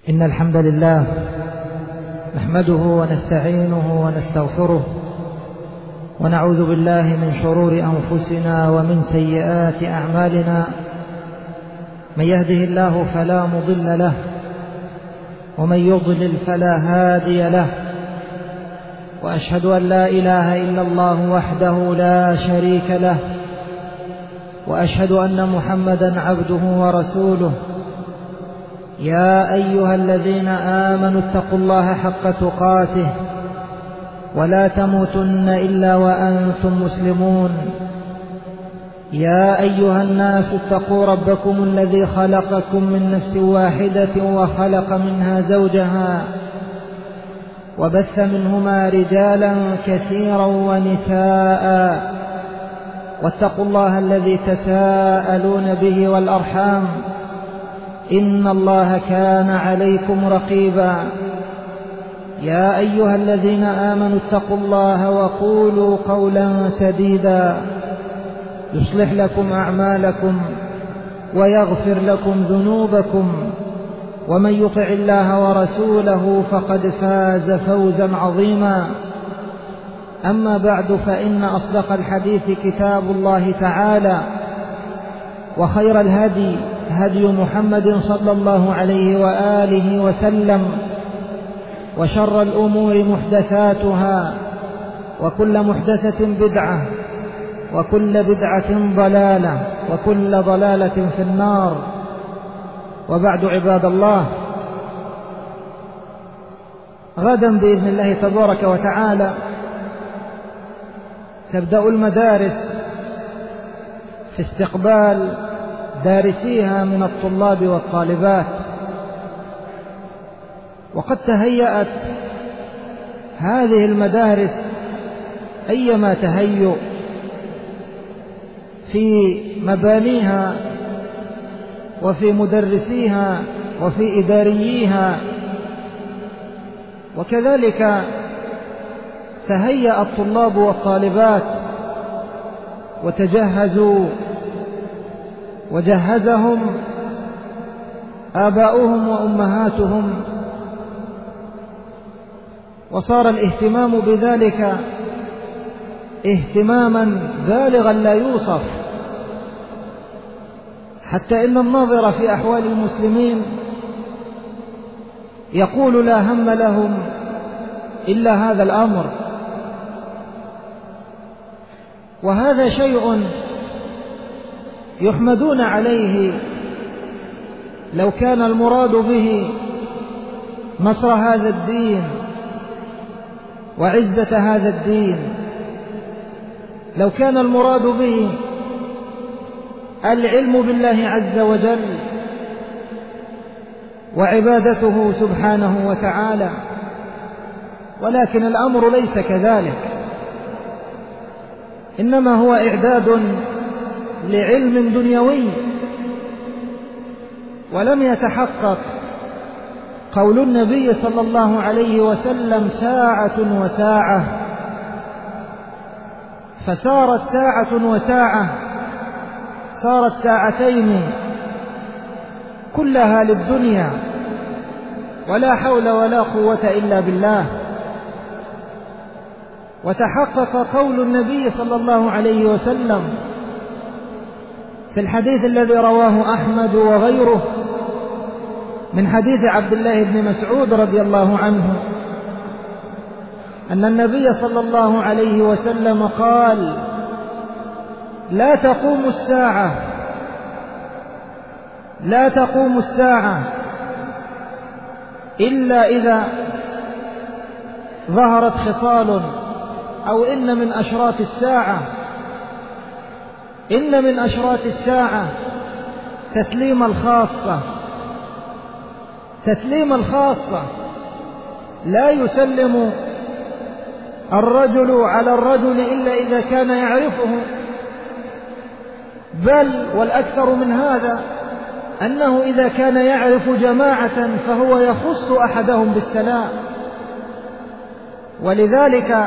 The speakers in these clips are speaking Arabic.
إن الحمد لله نحمده ونستعينه ونستغفره ونعوذ بالله من شرور أنفسنا ومن سيئات أعمالنا. من يهده الله فلا مضل له ومن يضلل فلا هادي له، وأشهد أن لا إله إلا الله وحده لا شريك له، وأشهد أن محمدا عبده ورسوله. يا أيها الذين آمنوا اتقوا الله حق تقاته ولا تموتن إلا وأنتم مسلمون. يا أيها الناس اتقوا ربكم الذي خلقكم من نفس واحدة وخلق منها زوجها وبث منهما رجالا كثيرا ونساء، واتقوا الله الذي تساءلون به والأرحام، إن الله كان عليكم رقيبا. يا أيها الذين آمنوا اتقوا الله وقولوا قولا سديدا يصلح لكم أعمالكم ويغفر لكم ذنوبكم، ومن يطع الله ورسوله فقد فاز فوزا عظيما. أما بعد، فإن أصدق الحديث كتاب الله تعالى، وخير الهدي هدي محمد صلى الله عليه وآله وسلم، وشر الأمور محدثاتها، وكل محدثة بدعة، وكل بدعة ضلالة، وكل ضلالة في النار. وبعد، عباد الله، غدا بإذن الله تبارك وتعالى تبدأ المدارس في استقبال دارسيها من الطلاب والطالبات، وقد تهيأت هذه المدارس أيما تهيؤ في مبانيها وفي مدرسيها وفي إدارييها، وكذلك تهيأ الطلاب والطالبات وتجهزوا وجهزهم آباؤهم وأمهاتهم، وصار الاهتمام بذلك اهتماما بالغا لا يوصف، حتى إن الناظر في أحوال المسلمين يقول لا هم لهم إلا هذا الأمر. وهذا شيء يحمدون عليه لو كان المراد به نصر هذا الدين وعزة هذا الدين، لو كان المراد به العلم بالله عز وجل وعبادته سبحانه وتعالى، ولكن الأمر ليس كذلك، إنما هو إعداد لعلم دنيوي. ولم يتحقق قول النبي صلى الله عليه وسلم ساعة وساعة، فسارت ساعة وساعة، صارت ساعتين كلها للدنيا، ولا حول ولا قوة إلا بالله. وتحقق قول النبي صلى الله عليه وسلم في الحديث الذي رواه أحمد وغيره من حديث عبد الله بن مسعود رضي الله عنه أن النبي صلى الله عليه وسلم قال: لا تقوم الساعة إلا إذا ظهرت خصال، أو إن من أشراط الساعة تسليم الخاصة، لا يسلم الرجل على الرجل إلا إذا كان يعرفه، بل والأكثر من هذا أنه إذا كان يعرف جماعة فهو يخص أحدهم بالسلام. ولذلك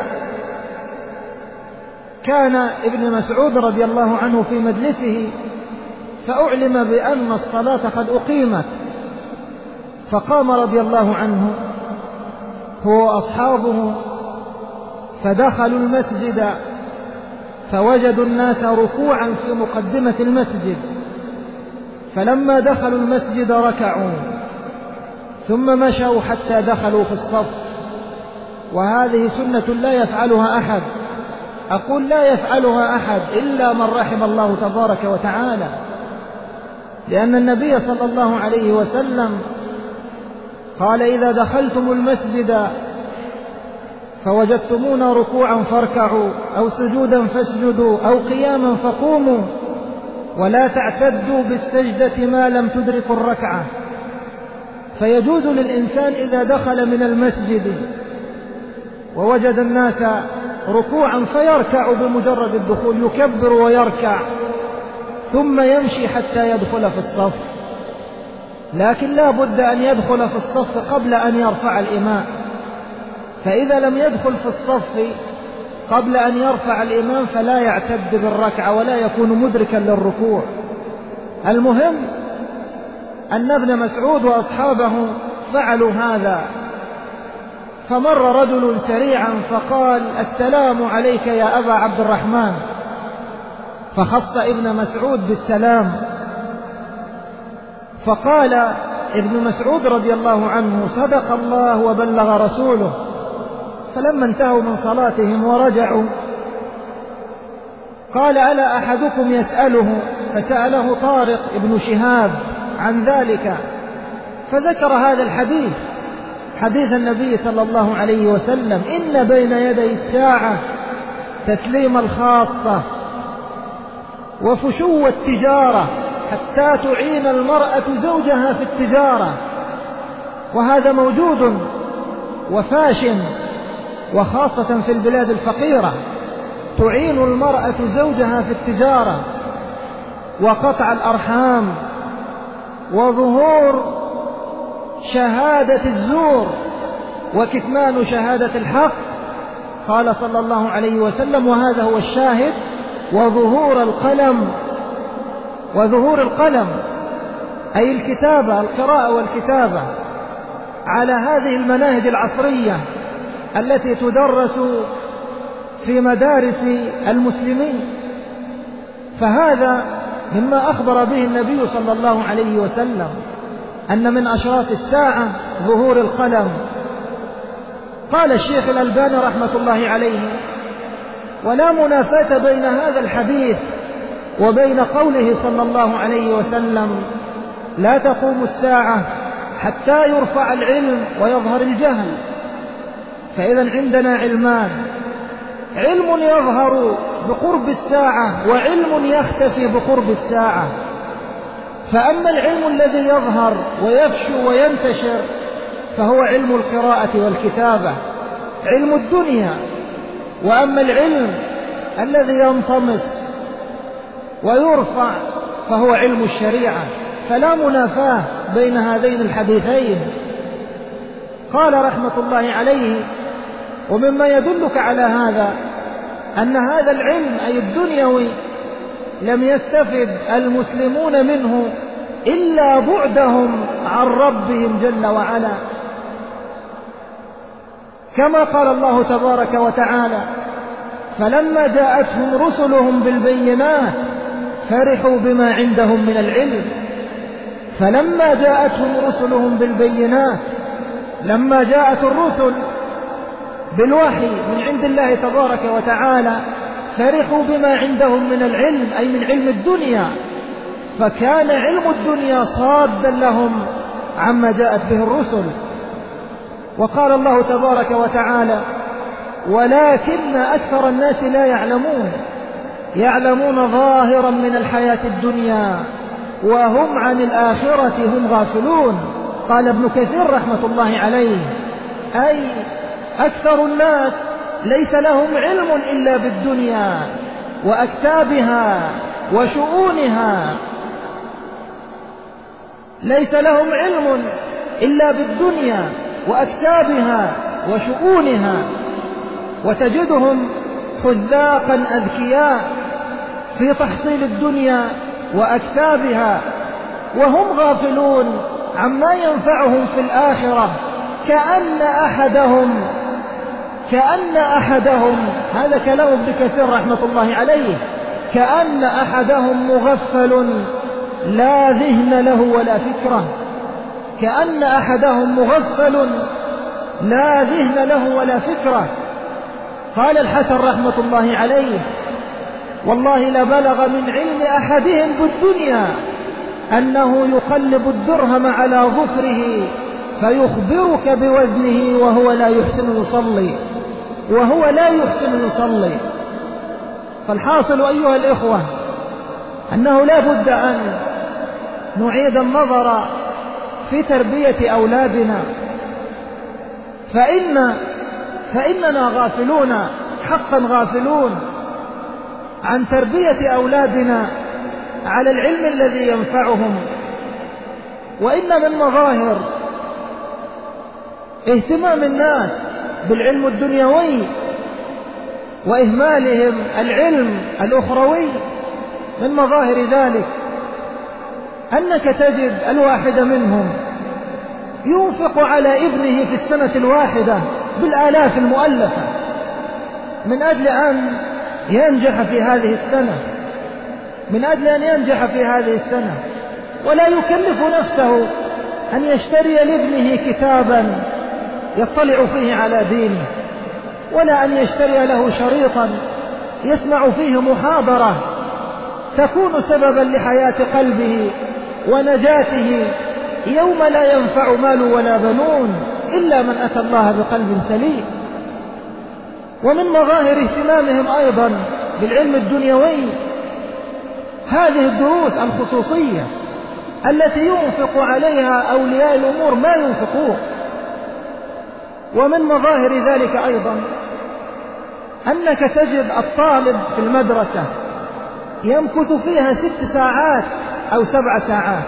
كان ابن مسعود رضي الله عنه في مجلسه فأعلم بأن الصلاة قد أقيمت، فقام رضي الله عنه هو وأصحابه فدخلوا المسجد فوجدوا الناس ركوعا في مقدمة المسجد، فلما دخلوا المسجد ركعوا ثم مشوا حتى دخلوا في الصف. وهذه سنة لا يفعلها أحد، أقول لا يفعلها أحد إلا من رحم الله تبارك وتعالى، لأن النبي صلى الله عليه وسلم قال: إذا دخلتم المسجد فوجدتمونا ركوعا فاركعوا، أو سجودا فاسجدوا، أو قياما فقوموا، ولا تعتدوا بالسجدة ما لم تدركوا الركعة. فيجوز للإنسان إذا دخل من المسجد ووجد الناس ركوعا فيركع بمجرد الدخول، يكبر ويركع ثم يمشي حتى يدخل في الصف، لكن لا بد أن يدخل في الصف قبل أن يرفع الإمام. فإذا لم يدخل في الصف قبل أن يرفع الإمام فلا يعتد بالركعة ولا يكون مدركا للركوع. المهم أن ابن مسعود وأصحابه فعلوا هذا، فمر رجل سريعا فقال: السلام عليك يا أبا عبد الرحمن، فخص ابن مسعود بالسلام. فقال ابن مسعود رضي الله عنه: صدق الله وبلغ رسوله. فلما انتهوا من صلاتهم ورجعوا قال: ألا أحدكم يسأله؟ فسأله طارق ابن شهاب عن ذلك، فذكر هذا الحديث، حديث النبي صلى الله عليه وسلم: إن بين يدي الساعة تسليم الخاصة وفشو التجارة حتى تعين المرأة زوجها في التجارة. وهذا موجود وفاش، وخاصة في البلاد الفقيرة، تعين المرأة زوجها في التجارة وقطع الأرحام وظهور شهادة الزور وكتمان شهادة الحق. قال صلى الله عليه وسلم، وهذا هو الشاهد: وظهور القلم. وظهور القلم أي الكتابة، القراءة والكتابة على هذه المناهج العصرية التي تدرس في مدارس المسلمين. فهذا مما أخبر به النبي صلى الله عليه وسلم، أن من أشراط الساعة ظهور القلم. قال الشيخ الألباني رحمة الله عليه: ولا منافاة بين هذا الحديث وبين قوله صلى الله عليه وسلم: لا تقوم الساعة حتى يرفع العلم ويظهر الجهل. فإذا عندنا علمان: علم يظهر بقرب الساعة وعلم يختفي بقرب الساعة. فأما العلم الذي يظهر ويفشو وينتشر فهو علم القراءة والكتابة، علم الدنيا. وأما العلم الذي ينطمس ويرفع فهو علم الشريعة. فلا منافاة بين هذين الحديثين. قال رحمة الله عليه: ومما يدلك على هذا أن هذا العلم أي الدنيوي لم يستفد المسلمون منه إلا بعدهم عن ربهم جل وعلا، كما قال الله تبارك وتعالى: فلما جاءتهم رسلهم بالبينات فرحوا بما عندهم من العلم. فلما جاءتهم رسلهم بالبينات، لما جاءت الرسل بالوحي من عند الله تبارك وتعالى فرحوا بما عندهم من العلم أي من علم الدنيا، فكان علم الدنيا صادا لهم عما جاءت به الرسل. وقال الله تبارك وتعالى: ولكن أكثر الناس لا يعلمون ظاهرا من الحياة الدنيا وهم عن الآخرة هم غافلون. قال ابن كثير رحمة الله عليه: أي أكثر الناس ليس لهم علم إلا بالدنيا وأكتابها وشؤونها، ليس لهم علم إلا بالدنيا وأكتابها وشؤونها. وتجدهم حذاقا أذكياء في تحصيل الدنيا وأكتابها وهم غافلون عما ينفعهم في الآخرة كأن أحدهم هذا كلام ابن كثير رحمة الله عليه، كأن أحدهم مغفل لا ذهن له ولا فكرة، كأن أحدهم مغفل لا ذهن له ولا فكرة. قال الحسن رحمة الله عليه: والله لبلغ من علم أحدهم بالدنيا أنه يقلب الدرهم على ظفره فيخبرك بوزنه وهو لا يحسن يصلي. فالحاصل أيها الإخوة أنه لا بد أن نعيد النظر في تربية أولادنا، فإننا غافلون، حقا غافلون عن تربية أولادنا على العلم الذي ينفعهم. وإن من مظاهر اهتمام الناس بالعلم الدنيوي وإهمالهم العلم الأخروي، من مظاهر ذلك أنك تجد الواحد منهم ينفق على ابنه في السنة الواحدة بالآلاف المؤلفة من أجل أن ينجح في هذه السنة، ولا يكلف نفسه أن يشتري لابنه كتابا يطلع فيه على دينه، ولا أن يشتري له شريطا يسمع فيه محاضرة تكون سببا لحياة قلبه ونجاته يوم لا ينفع مال ولا بنون إلا من أتى الله بقلب سليم. ومن مظاهر اهتمامهم أيضا بالعلم الدنيوي هذه الدروس الخصوصية التي ينفق عليها أولياء الأمور ما ينفقون. ومن مظاهر ذلك أيضا أنك تجد الطالب في المدرسة يمكث فيها 6 ساعات أو 7 ساعات،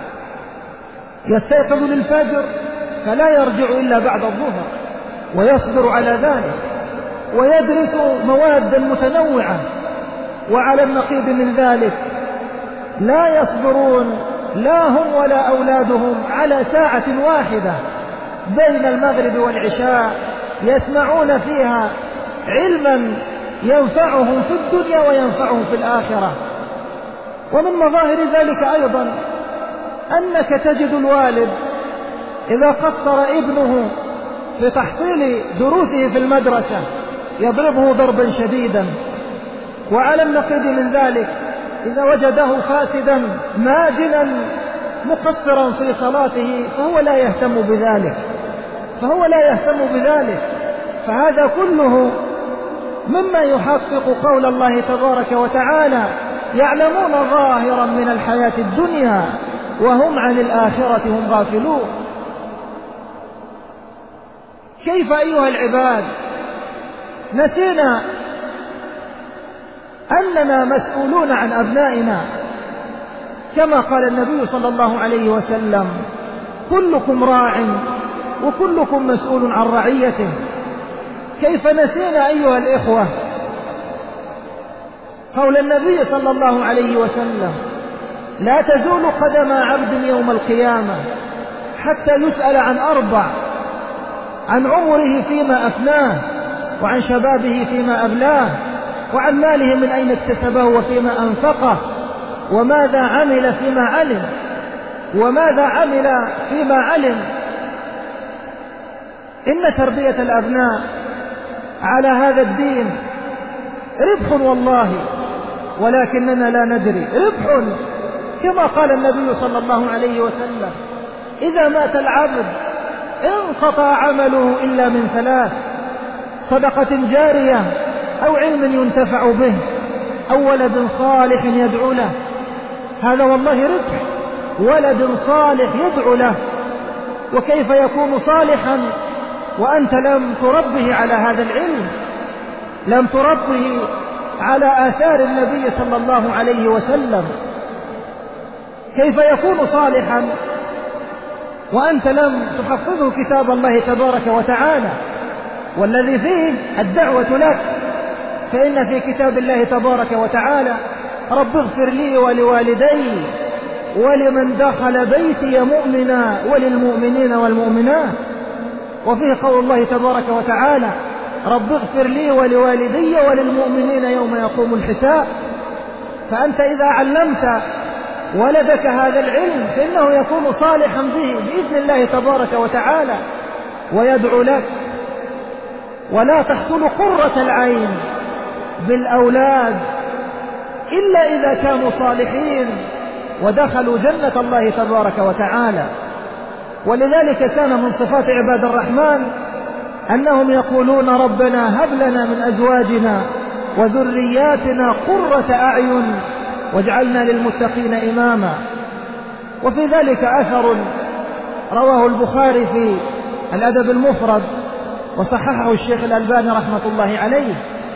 يستيقظ للفجر فلا يرجع إلا بعد الظهر ويصبر على ذلك، ويدرس مواد متنوعة، وعلى النقيض من ذلك لا يصبرون لا هم ولا أولادهم على ساعة واحدة بين المغرب والعشاء يسمعون فيها علما ينفعهم في الدنيا وينفعهم في الآخرة. ومن مظاهر ذلك أيضا أنك تجد الوالد إذا قصر ابنه في تحصيل دروسه في المدرسة يضربه ضربا شديدا، وعلى النقيض من ذلك إذا وجده فاسدا ماجنا مقصرا في صلاته فهو لا يهتم بذلك. فهذا كله مما يحقق قول الله تبارك وتعالى: يعلمون ظاهرا من الحياة الدنيا وهم عن الآخرة هم غافلون. كيف أيها العباد نسينا أننا مسؤولون عن أبنائنا، كما قال النبي صلى الله عليه وسلم: كلكم راع وكلكم مسؤول عن رعيته. كيف نسينا أيها الإخوة قول النبي صلى الله عليه وسلم: لا تزول قدم عبد يوم القيامة حتى يسأل عن 4: عن عمره فيما أفناه، وعن شبابه فيما أبلاه، وعن ماله من أين اكتسبه وفيما أنفقه، وماذا عمل فيما علم. إن تربية الأبناء على هذا الدين ربح والله، ولكننا لا ندري. ربح كما قال النبي صلى الله عليه وسلم: إذا مات العبد انقطع عمله إلا من 3: صدقة جارية، أو علم ينتفع به، أو ولد صالح يدعو له. هذا والله ربح، ولد صالح يدعو له. وكيف يكون صالحا وأنت لم تربه على هذا العلم، لم تربه على آثار النبي صلى الله عليه وسلم؟ كيف يكون صالحا وأنت لم تحفظه كتاب الله تبارك وتعالى والذي فيه الدعوة لك؟ فإن في كتاب الله تبارك وتعالى: رب اغفر لي ولوالدي ولمن دخل بيتي مؤمنا وللمؤمنين والمؤمنات. وفيه قول الله تبارك وتعالى: رب اغفر لي ولوالدي وللمؤمنين يوم يقوم الحساب. فأنت إذا علمت ولدك هذا العلم فإنه يكون صالحا به بإذن الله تبارك وتعالى ويدعو لك. ولا تحصل قرة العين بالأولاد إلا إذا كانوا صالحين ودخلوا جنة الله تبارك وتعالى. ولذلك كان من صفات عباد الرحمن أنهم يقولون: ربنا هب لنا من أزواجنا وذرياتنا قرة أعين واجعلنا للمتقين إماما. وفي ذلك أثر رواه البخاري في الأدب المفرد وصححه الشيخ الألباني رحمة الله عليه.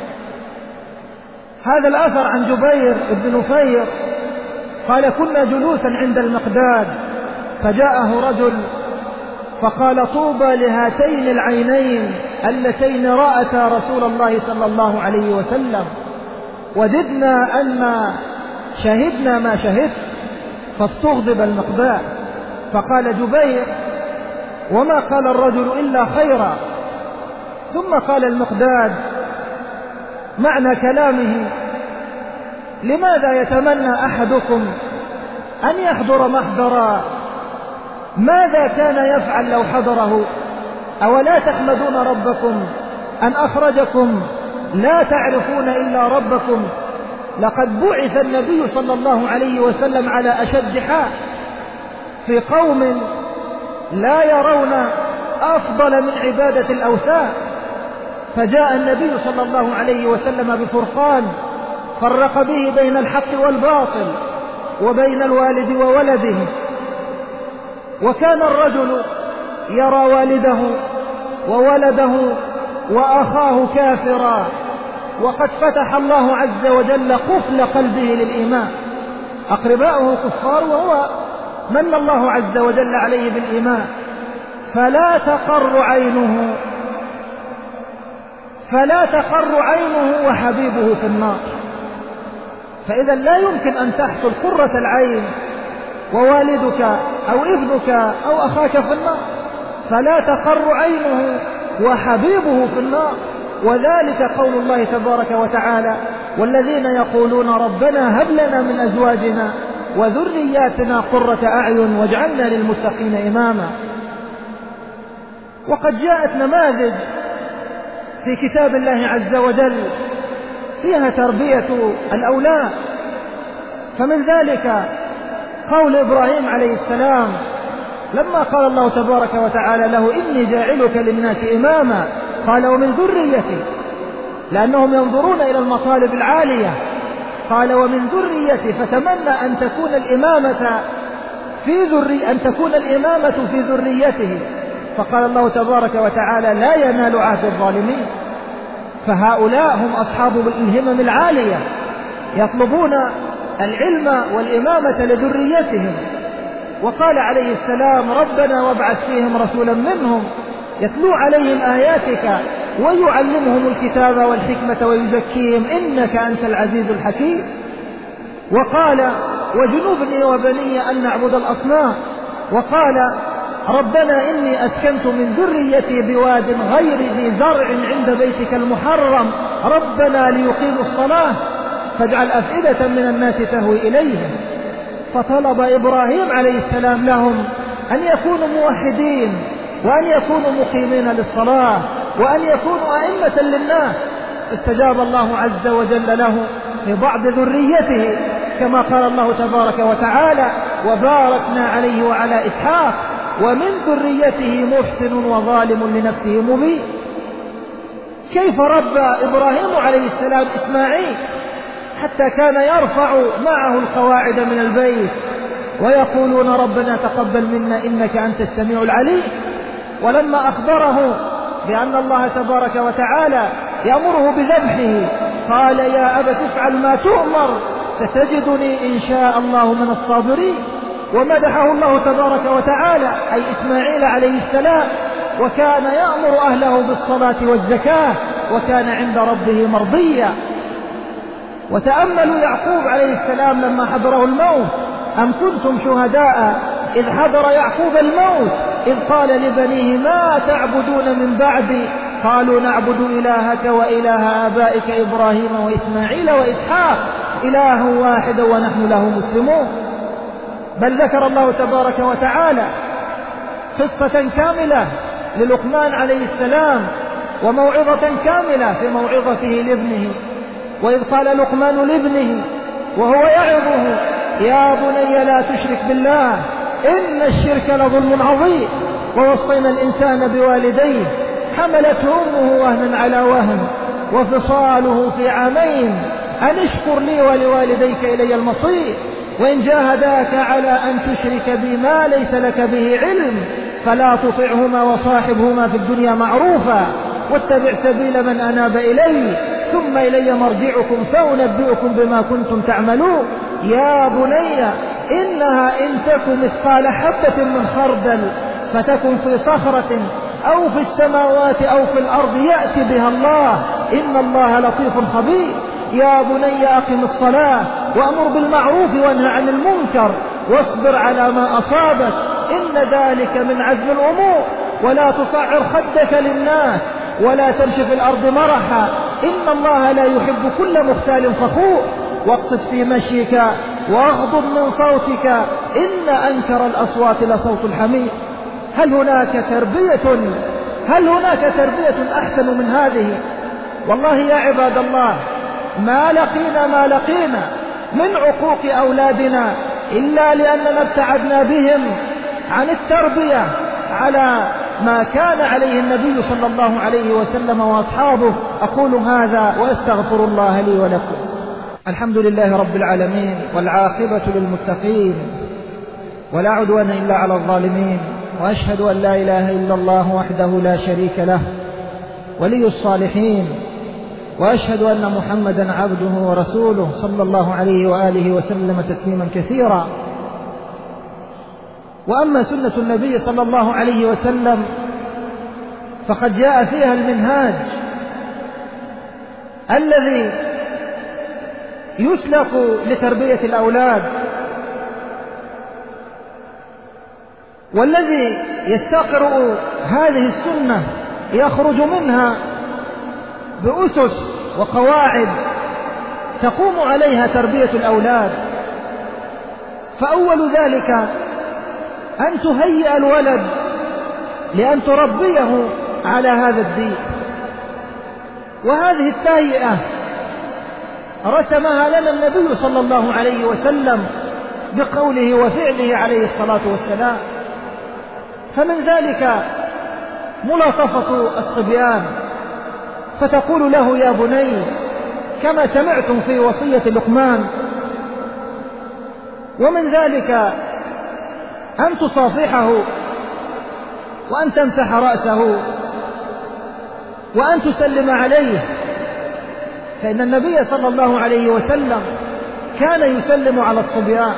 هذا الأثر عن جبير بن نفير قال: كنا جلوسا عند المقداد فجاءه رجل فقال: طوبى لهاتين العينين اللتين رأتا رسول الله صلى الله عليه وسلم، وددنا أن شهدنا ما شهدت. فاستغضب المقداد. فقال جبير: وما قال الرجل إلا خيرا. ثم قال المقداد: معنى كلامه: لماذا يتمنى أحدكم أن يحضر محضرا؟ ماذا كان يفعل لو حضره؟ أولا تحمدون ربكم أن أخرجكم لا تعرفون إلا ربكم؟ لقد بعث النبي صلى الله عليه وسلم على أشد حال في قوم لا يرون أفضل من عبادة الأوثان، فجاء النبي صلى الله عليه وسلم بفرقان فرق به بين الحق والباطل وبين الوالد وولده. وكان الرجل يرى والده وولده وأخاه كافرا، وقد فتح الله عز وجل قفل قلبه للإيمان. أقرباؤه كفار وهو من الله عز وجل عليه بالإيمان، فلا تقر عينه وحبيبه في النار. فإذا لا يمكن أن تحصل قرة العين ووالدك أو ابنك أو أخاك في النار، فلا تقر عينه وحبيبه في النار. وذلك قول الله تبارك وتعالى: والذين يقولون ربنا هب لنا من أزواجنا وذرياتنا قرة أعين واجعلنا للمتقين إماما. وقد جاءت نماذج في كتاب الله عز وجل فيها تربية الأولاد، فمن ذلك قول إبراهيم عليه السلام لما قال الله تبارك وتعالى له: إني جاعلك للناس إماما، قال: ومن ذريتي، لأنهم ينظرون إلى المطالب العالية. قال: ومن ذريتي، فتمنى أن تكون الإمامة في ذريته. فقال الله تبارك وتعالى: لا ينال عهد الظالمين. فهؤلاء هم أصحاب الهمم العالية يطلبون العلم والإمامة لذريتهم. وقال عليه السلام: ربنا وابعث فيهم رسولا منهم يتلو عليهم آياتك ويعلمهم الكتاب والحكمة ويزكيهم إنك أنت العزيز الحكيم. وقال: وجنوبني وبني أن نعبد الأصنام. وقال: ربنا إني أسكنت من ذريتي بواد غير ذي زرع عند بيتك المحرم ربنا ليقيموا الصلاة فاجعل أفئدة من الناس تهوي إليهم. فطلب إبراهيم عليه السلام لهم أن يكونوا موحدين، وأن يكونوا مقيمين للصلاة، وأن يكونوا أئمة للناس. استجاب الله عز وجل له في بعض ذريته، كما قال الله تبارك وتعالى: وباركنا عليه وعلى إسحاق ومن ذريته محسن وظالم لنفسه مبين. كيف ربى إبراهيم عليه السلام إسماعيل حتى كان يرفع معه القواعد من البيت ويقولون: ربنا تقبل منا إنك أنت السميع العليم. ولما أخبره بأن الله تبارك وتعالى يأمره بذبحه قال: يا أبت افعل ما تؤمر ستجدني إن شاء الله من الصابرين. ومدحه الله تبارك وتعالى أي إسماعيل عليه السلام، وكان يأمر أهله بالصلاة والزكاة وكان عند ربه مرضيا. وتأملوا يعقوب عليه السلام لما حضره الموت أم كنتم شهداء إذ حضر يعقوب الموت إذ قال لبنيه ما تعبدون من بعدي قالوا نعبد إلهك وإله آبائك إبراهيم وإسماعيل وإسحاق إله واحد ونحن له مسلمون. بل ذكر الله تبارك وتعالى قصة كاملة للقمان عليه السلام وموعظة كاملة في موعظته لابنه، وإذ قال لقمان لابنه وهو يعظه يا بني لا تشرك بالله إن الشرك لظلم عظيم ووصينا الإنسان بوالديه حملته أمه وهنا على وهن وفصاله في عامين أن اشكر لي ولوالديك إلي المصير وإن جاهداك على أن تشرك بي ما ليس لك به علم فلا تطعهما وصاحبهما في الدنيا معروفا واتبع سبيل من أناب إلي ثم إلي مرجعكم فأنبئكم بما كنتم تعملون. يا بني إنها إن تك مثقال حبة من خردل فتكن في صخرة أو في السماوات أو في الأرض يأتي بها الله إن الله لطيف خبير. يا بني أقم الصلاة وأمر بالمعروف وانهى عن المنكر واصبر على ما أصابك إن ذلك من عزم الأمور ولا تصعر خدك للناس ولا تمشي في الأرض مرحا إن الله لا يحب كل مختال فخور واقصد في مشيك واغضض من صوتك إن أنكر الأصوات لصوت الحمير. هل هناك تربية أحسن من هذه؟ والله يا عباد الله ما لقينا من عقوق أولادنا إلا لأننا ابتعدنا بهم عن التربية على ما كان عليه النبي صلى الله عليه وسلم وأصحابه. أقول هذا وأستغفر الله لي ولكم. الحمد لله رب العالمين والعاقبة للمتقين ولا عدوان إلا على الظالمين وأشهد أن لا إله إلا الله وحده لا شريك له ولي الصالحين وأشهد أن محمدا عبده ورسوله صلى الله عليه وآله وسلم تسليما كثيرا. وأما سنة النبي صلى الله عليه وسلم فقد جاء فيها المنهاج الذي يسلك لتربية الأولاد والذي يستقرأ هذه السنة يخرج منها بأسس وقواعد تقوم عليها تربية الأولاد. فأول ذلك أن تهيئ الولد لأن تربيه على هذا الدين، وهذه التهيئة رسمها لنا النبي صلى الله عليه وسلم بقوله وفعله عليه الصلاة والسلام. فمن ذلك ملاطفة الصبيان فتقول له يا بني كما سمعتم في وصية لقمان. ومن ذلك أن تصافحه وأن تمسح رأسه وأن تسلم عليه، فإن النبي صلى الله عليه وسلم كان يسلم على الصبيان.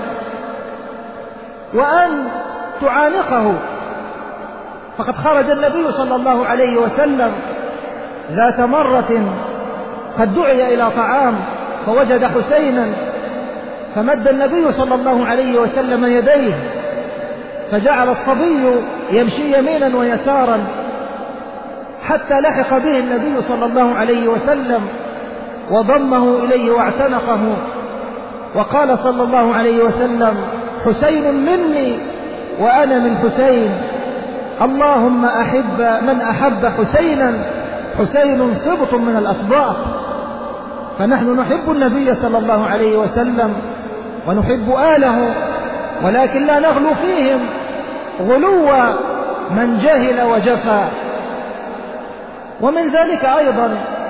وأن تعانقه، فقد خرج النبي صلى الله عليه وسلم ذات مرة قد دعي إلى طعام فوجد حسينا فمد النبي صلى الله عليه وسلم يديه فجعل الصبي يمشي يمينا ويسارا حتى لحق به النبي صلى الله عليه وسلم وضمه إليه واعتنقه وقال صلى الله عليه وسلم حسين مني وأنا من حسين اللهم أحب من أحب حسينا حسين سبط من الأسباط. فنحن نحب النبي صلى الله عليه وسلم ونحب آله ولكن لا نغلو فيهم غلو من جهل وجفا. ومن ذلك أيضا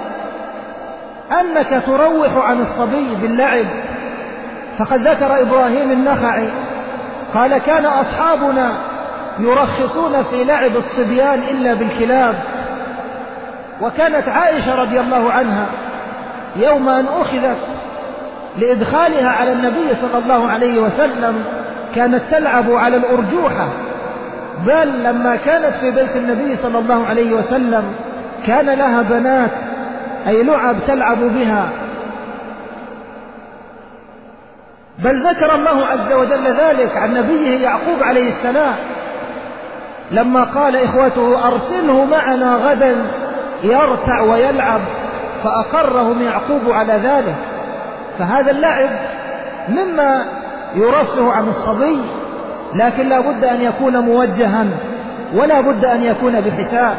أنك تروح عن الصبي باللعب، فقد ذكر إبراهيم النخعي قال كان أصحابنا يرخصون في لعب الصبيان إلا بالكلاب. وكانت عائشة رضي الله عنها يوم أن أخذت لإدخالها على النبي صلى الله عليه وسلم كانت تلعب على الأرجوحة، بل لما كانت في بيت النبي صلى الله عليه وسلم كان لها بنات أي لعب تلعب بها، بل ذكر الله عز وجل ذلك عن نبيه يعقوب عليه السلام لما قال إخوته أرسله معنا غدا يرتع ويلعب، فأقرهم يعقوب على ذلك. فهذا اللعب مما يرفه عن الصبي، لكن لا بد أن يكون موجها ولا بد أن يكون بحساب.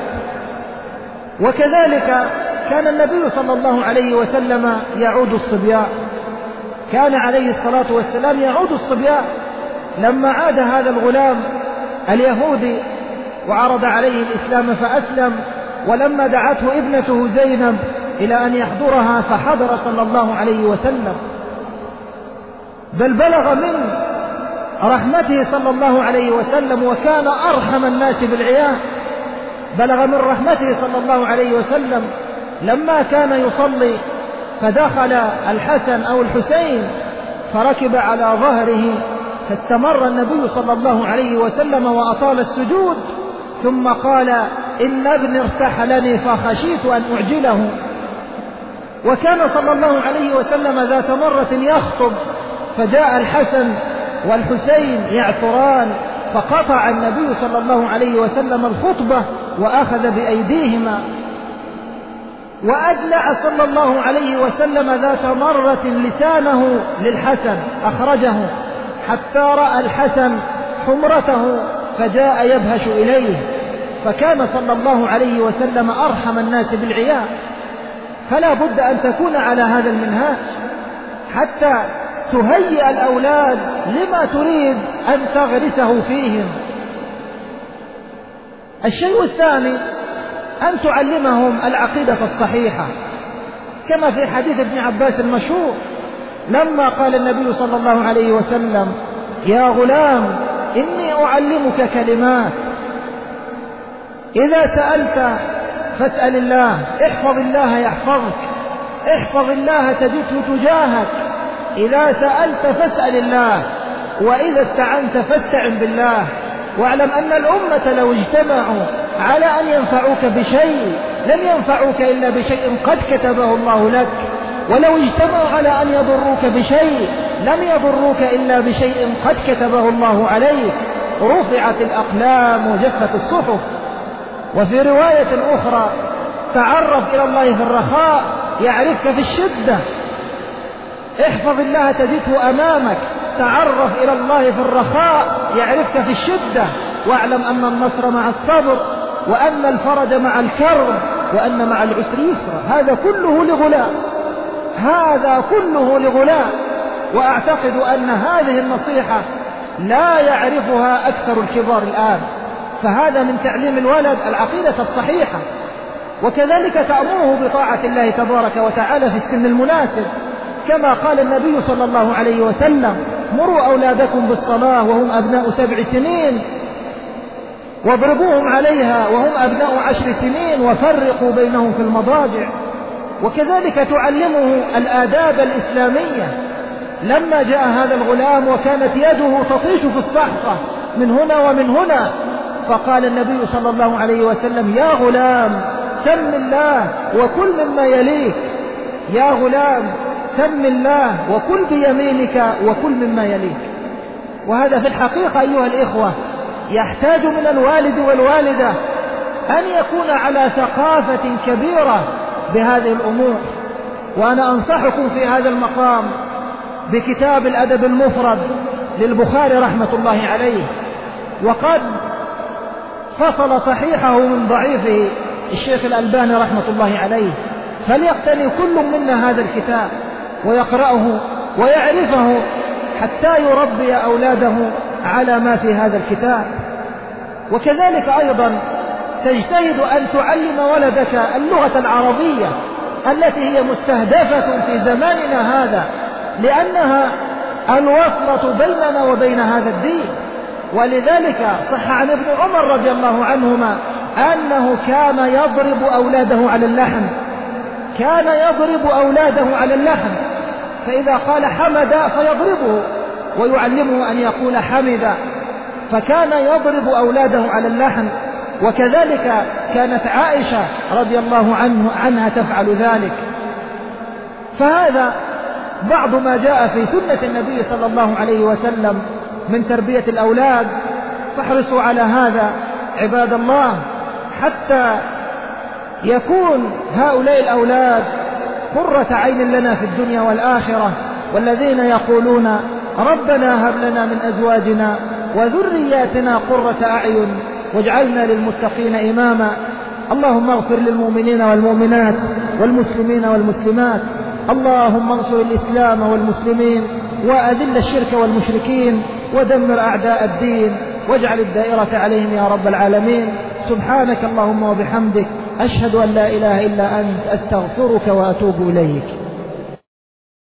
وكذلك كان النبي صلى الله عليه وسلم يعود الصبيان، كان عليه الصلاة والسلام يعود الصبيان. لما عاد هذا الغلام اليهودي وعرض عليه الإسلام فأسلم، ولما دعته ابنته زينب إلى أن يحضرها فحضر صلى الله عليه وسلم، بل بلغ من رحمته صلى الله عليه وسلم وكان أرحم الناس بالعيال، بلغ من رحمته صلى الله عليه وسلم لما كان يصلي فدخل الحسن أو الحسين فركب على ظهره، فاستمر النبي صلى الله عليه وسلم وأطال السجود، ثم قال إن ابني ارتحلني فخشيت أن أعجله. وكان صلى الله عليه وسلم ذات مرة يخطب فجاء الحسن والحسين يعثران، فقطع النبي صلى الله عليه وسلم الخطبة وأخذ بأيديهما. وأدلع صلى الله عليه وسلم ذات مرة لسانه للحسن أخرجه حتى رأى الحسن حمرته فجاء يبهش إليه. فكان صلى الله عليه وسلم أرحم الناس بالعيال، فلا بد أن تكون على هذا المنهاج حتى تهيئ الأولاد لما تريد أن تغرسه فيهم. الشيء الثاني أن تعلمهم العقيدة الصحيحة، كما في حديث ابن عباس المشهور لما قال النبي صلى الله عليه وسلم يا غلام إني أعلمك كلمات إذا سألت فاسأل الله، احفظ الله يحفظك، احفظ الله تجده تجاهك، إذا سألت فاسأل الله، وإذا استعنت فاستعن بالله، واعلم أن الأمة لو اجتمعوا على أن ينفعوك بشيء لم ينفعوك إلا بشيء قد كتبه الله لك، ولو اجتمعوا على أن يضروك بشيء لم يضروك إلا بشيء قد كتبه الله عليك. رفعت الأقلام وجفت الصحف. وفي رواية أخرى تعرف إلى الله في الرخاء يعرفك في الشدة، احفظ الله تجده أمامك، تعرف إلى الله في الرخاء يعرفك في الشدة، واعلم أن النصر مع الصبر، وأن الفرج مع الكرب، وأن مع العسر يسرا. هذا كله لغلام، هذا كله لغلام. وأعتقد أن هذه النصيحة لا يعرفها أكثر الكبار الآن، فهذا من تعليم الولد العقيدة الصحيحة. وكذلك تأمره بطاعة الله تبارك وتعالى في السن المناسب، كما قال النبي صلى الله عليه وسلم مروا أولادكم بالصلاة وهم أبناء 7 سنين واضربوهم عليها وهم أبناء 10 سنين وفرقوا بينهم في المضاجع. وكذلك تعلمه الآداب الإسلامية. لما جاء هذا الغلام وكانت يده تطيش في الصحفة من هنا ومن هنا، فقال النبي صلى الله عليه وسلم يا غلام سم الله وكل مما يليك، يا غلام سم الله وكل بيمينك وكل مما يليك. وهذا في الحقيقة أيها الإخوة يحتاج من الوالد والوالدة أن يكون على ثقافة كبيرة بهذه الأمور. وأنا أنصحكم في هذا المقام بكتاب الأدب المفرد للبخاري رحمة الله عليه، وقد فصل صحيحه من ضعيفه الشيخ الألباني رحمة الله عليه، فليقتني كل منا هذا الكتاب ويقرأه ويعرفه حتى يربي أولاده على ما في هذا الكتاب. وكذلك أيضا تجتهد أن تعلم ولدك اللغة العربية التي هي مستهدفة في زماننا هذا، لأنها الوصلة بيننا وبين هذا الدين. ولذلك صح عن ابن عمر رضي الله عنهما أنه كان يضرب أولاده على اللحن، كان يضرب أولاده على اللحن، فإذا قال حمد فيضربه ويعلمه أن يقول حمد، فكان يضرب أولاده على اللحن. وكذلك كانت عائشة رضي الله عنها تفعل ذلك. فهذا بعض ما جاء في سنة النبي صلى الله عليه وسلم من تربية الأولاد. فاحرصوا على هذا عباد الله، حتى يكون هؤلاء الأولاد قرة عين لنا في الدنيا والآخرة، والذين يقولون ربنا هب لنا من أزواجنا وذرياتنا قرة أعين واجعلنا للمتقين إماما. اللهم اغفر للمؤمنين والمؤمنات والمسلمين والمسلمات، اللهم انصر الإسلام والمسلمين وأذل الشرك والمشركين ودمر أعداء الدين واجعل الدائرة عليهم يا رب العالمين. سبحانك اللهم وبحمدك، أشهد أن لا إله إلا أنت، أستغفرك وأتوب إليك.